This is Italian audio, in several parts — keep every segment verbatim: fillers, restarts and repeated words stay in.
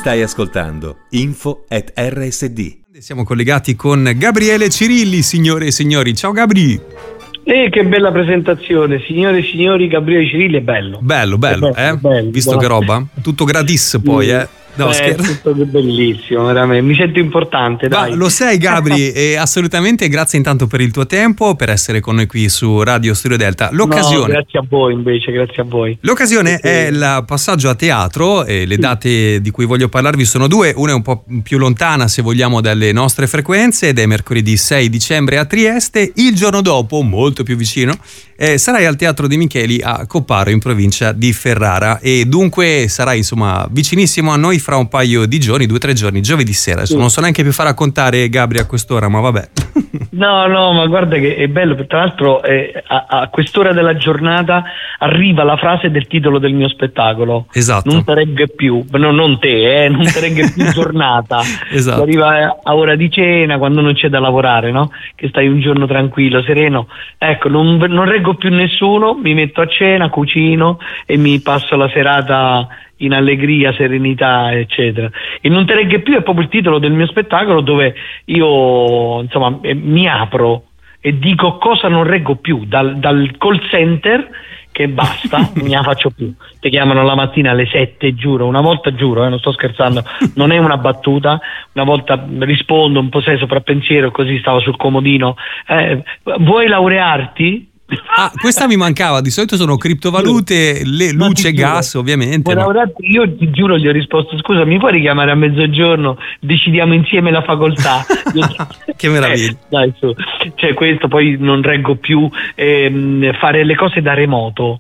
Stai ascoltando Info at R S D. Siamo collegati con Gabriele Cirilli, signore e signori. Ciao Gabri. Eh, che bella presentazione, signore e signori, Gabriele Cirilli è bello. Bello, bello, bello, eh? bello, Visto buona... che roba? Tutto gratis poi, eh? No, è scher- tutto bellissimo, veramente. Mi sento importante, dai. Ma lo sei Gabri, e assolutamente grazie intanto per il tuo tempo, per essere con noi qui su Radio Studio Delta. L'occasione, no, grazie a voi invece, grazie a voi. L'occasione Perché... è il passaggio a teatro e le sì. date di cui voglio parlarvi sono due, una è un po' più lontana se vogliamo dalle nostre frequenze ed è mercoledì sei dicembre a Trieste, il giorno dopo, molto più vicino, eh, sarai al Teatro De Micheli a Copparo in provincia di Ferrara e dunque sarai insomma vicinissimo a noi fra un paio di giorni, due o tre giorni, giovedì sera. Adesso sì. non so neanche più far raccontare Gabri a quest'ora, ma vabbè. No, no, ma guarda che è bello, tra l'altro eh, a, a quest'ora della giornata arriva la frase del titolo del mio spettacolo. Esatto. Non te regge più, no, non te, eh, non te regge più giornata. Esatto. Arriva a ora di cena, quando non c'è da lavorare, no? Che stai un giorno tranquillo, sereno. Ecco, non, non reggo più nessuno, mi metto a cena, cucino e mi passo la serata in allegria, serenità, eccetera. E non te regge più è proprio il titolo del mio spettacolo, dove io insomma eh, mi apro e dico cosa non reggo più dal, dal call center, che basta, non ne faccio più. Ti chiamano la mattina alle sette, giuro, una volta giuro, eh, non sto scherzando, non è una battuta, una volta rispondo un po' sei soprappensiero, così stavo sul comodino, eh, vuoi laurearti? Ah, questa mi mancava, di solito sono criptovalute, le, luce e gas ovviamente. Ma... Io ti giuro gli ho risposto scusa mi puoi richiamare a mezzogiorno, decidiamo insieme la facoltà. Che meraviglia. Eh, dai, su. Cioè questo poi non reggo più, ehm, fare le cose da remoto.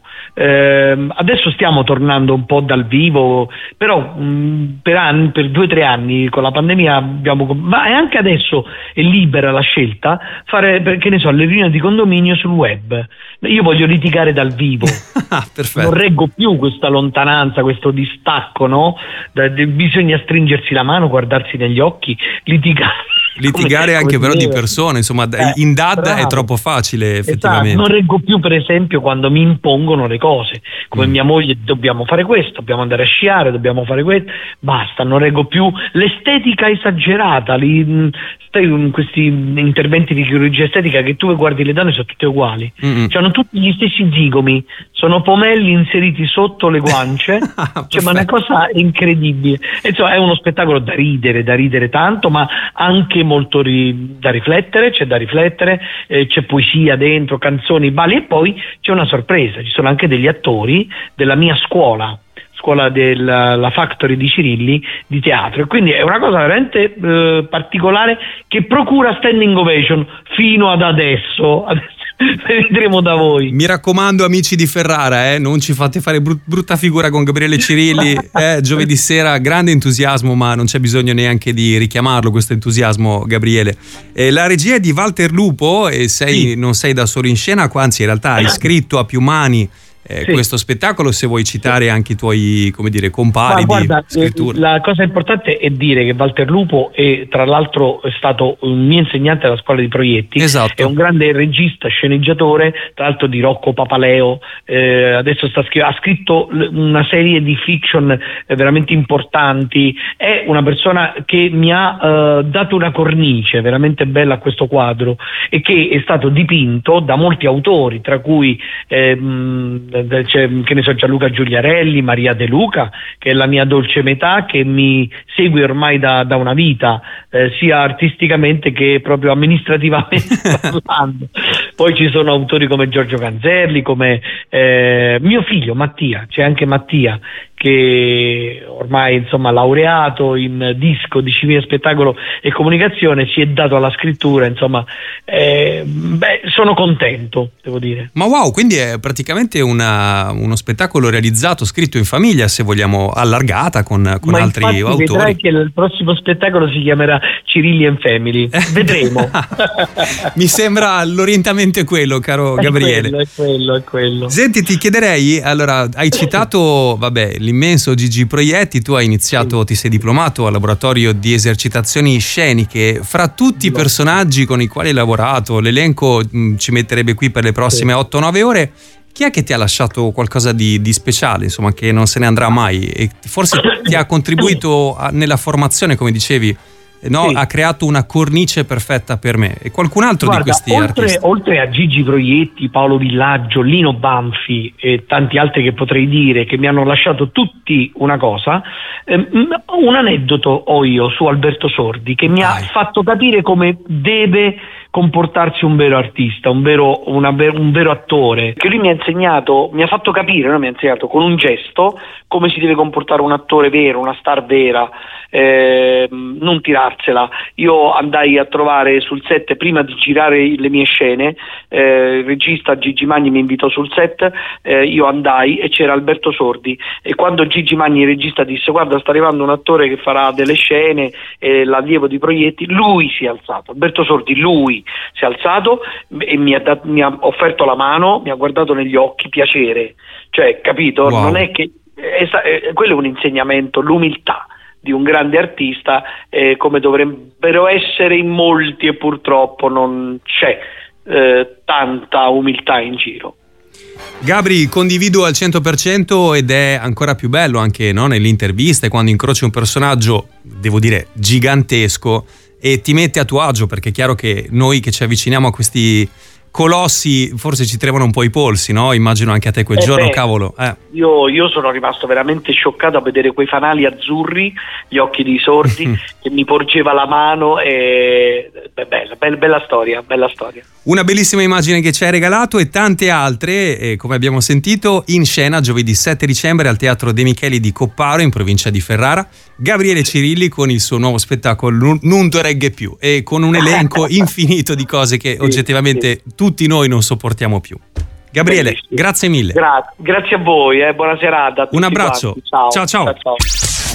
Eh, adesso stiamo tornando un po' dal vivo, però mh, per anni, per due o tre anni con la pandemia abbiamo, ma anche adesso è libera la scelta, fare, che ne so, le riunioni di condominio sul web. Io voglio litigare dal vivo. Ah, perfetto. Non reggo più questa lontananza, questo distacco, no? Da, de, bisogna stringersi la mano, guardarsi negli occhi, litigare. Litigare come, anche come però di persona, insomma, eh, in D A D bravo. È troppo facile effettivamente. Esatto, non reggo più per esempio quando mi impongono le cose, come mm. mia moglie, dobbiamo fare questo, dobbiamo andare a sciare, dobbiamo fare questo, basta, non reggo più l'estetica esagerata, li, stai, questi interventi di chirurgia estetica che tu guardi le donne sono tutte uguali, mm-hmm. hanno tutti gli stessi zigomi, sono pomelli inseriti sotto le guance, cioè, ma una cosa incredibile. E, insomma, è uno spettacolo da ridere, da ridere tanto, ma anche molto ri- da riflettere, c'è da riflettere, eh, c'è poesia dentro, canzoni, balli e poi c'è una sorpresa, ci sono anche degli attori della mia scuola, scuola della la Factory di Cirilli di teatro, e quindi è una cosa veramente eh, particolare che procura standing ovation fino ad adesso. Adesso vedremo da voi. Mi raccomando amici di Ferrara, eh, non ci fate fare brut- brutta figura con Gabriele Cirilli, eh, giovedì sera grande entusiasmo, ma non c'è bisogno neanche di richiamarlo questo entusiasmo, Gabriele. Eh, la regia è di Walter Lupo e sei, sì. non sei da solo in scena, anzi in realtà hai scritto a più mani Eh, sì. questo spettacolo, se vuoi citare anche i tuoi, come dire, compari Ma guarda, di scrittura. La cosa importante è dire che Walter Lupo è tra l'altro è stato un mio insegnante alla scuola di proietti, esatto. È un grande regista, sceneggiatore, tra l'altro di Rocco Papaleo, eh, adesso sta scri- ha scritto una serie di fiction eh, veramente importanti, è una persona che mi ha eh, dato una cornice veramente bella a questo quadro e che è stato dipinto da molti autori, tra cui eh, c'è, che ne so, Gianluca Giuliarelli, Maria De Luca, che è la mia dolce metà, che mi segue ormai da, da una vita, eh, sia artisticamente che proprio amministrativamente parlando. Poi ci sono autori come Giorgio Canzerli, come eh, mio figlio Mattia, c'è anche Mattia che ormai insomma laureato in disco, disciplina spettacolo e comunicazione, si è dato alla scrittura, insomma eh, beh, sono contento, devo dire. Ma wow, quindi è praticamente una, uno spettacolo realizzato, scritto in famiglia, se vogliamo, allargata con, con Ma altri infatti autori. Vedrai che il prossimo spettacolo si chiamerà Cirilli and Family, vedremo. Mi sembra l'orientamento l'insegnamento è quello, caro è Gabriele. Quello, è quello, è quello. Senti, ti chiederei, allora, hai citato, vabbè, l'immenso Gigi Proietti, tu hai iniziato, ti sei diplomato al laboratorio di esercitazioni sceniche. Fra tutti i personaggi con i quali hai lavorato, l'elenco mh, ci metterebbe qui per le prossime otto nove ore. Chi è che ti ha lasciato qualcosa di, di speciale, insomma, che non se ne andrà mai e forse ti ha contribuito a, nella formazione, come dicevi, no? Sì. Ha creato una cornice perfetta per me. E qualcun altro Guarda, di questi oltre, artisti? oltre a Gigi Proietti, Paolo Villaggio, Lino Banfi e tanti altri che potrei dire che mi hanno lasciato tutti una cosa, ehm, un aneddoto ho io su Alberto Sordi che mi Dai. ha fatto capire come deve comportarsi un vero artista, un vero, una, un vero attore, che lui mi ha insegnato, mi ha fatto capire, no? mi ha insegnato con un gesto come si deve comportare un attore vero, una star vera, eh, non tirarsela. Io andai a trovare sul set, prima di girare le mie scene, eh, il regista Gigi Magni mi invitò sul set, eh, io andai e c'era Alberto Sordi, e quando Gigi Magni, il regista, disse guarda sta arrivando un attore che farà delle scene, eh, l'allievo di Proietti, lui si è alzato, Alberto Sordi, lui si è alzato e mi ha, dat- mi ha offerto la mano, mi ha guardato negli occhi, piacere, cioè, capito? Wow. Non è che è, è, quello è un insegnamento, l'umiltà di un grande artista, eh, come dovrebbero essere in molti, e purtroppo non c'è eh, tanta umiltà in giro. Gabri, condivido al cento per cento ed è ancora più bello anche, no, nelle interviste, quando incroci un personaggio, devo dire, gigantesco e ti mette a tuo agio, perché è chiaro che noi che ci avviciniamo a questi colossi forse ci tremano un po' i polsi, no? Immagino anche a te quel Eh giorno, beh, cavolo. Eh. Io, io sono rimasto veramente scioccato a vedere quei fanali azzurri, gli occhi di Sordi, che mi porgeva la mano, e beh, bella, bella, bella storia, bella storia. Una bellissima immagine che ci hai regalato e tante altre, eh, come abbiamo sentito, in scena giovedì sette dicembre al Teatro De Micheli di Copparo, in provincia di Ferrara. Gabriele Cirilli con il suo nuovo spettacolo Non to regge più, e con un elenco infinito di cose che Sì, oggettivamente sì. tutti noi non sopportiamo più. Gabriele, Bellissimo. grazie mille. Gra- grazie a voi, eh, buona serata a tutti Un abbraccio. quanti. Ciao. Ciao, ciao. ciao, ciao.